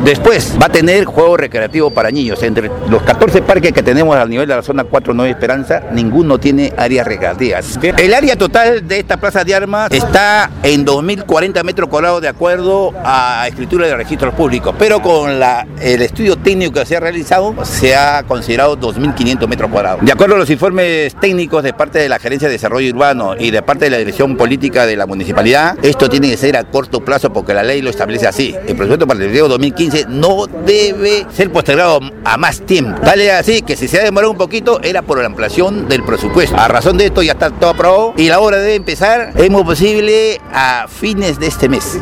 Después va a tener juego recreativo para niños. Entre los 14 parques que tenemos al nivel de la zona 4 Nueva Esperanza, ninguno tiene áreas recreativas. El área total de esta plaza de armas está en 2.040 metros cuadrados de acuerdo a escritura de registros públicos, pero con el estudio técnico que se ha realizado se ha considerado 2.500 metros cuadrados. De acuerdo a los informes técnicos de parte de la Gerencia de Desarrollo Urbano y de parte de la Dirección Política de la Municipalidad, esto tiene que ser a corto plazo porque la ley lo establece así. El presupuesto para el periodo 2015 no debe ser postergado a más tiempo. Tal es así que si se ha demorado un poquito era por la ampliación del presupuesto. A razón de esto ya está todo aprobado y la obra debe empezar en lo posible a fines de este mes.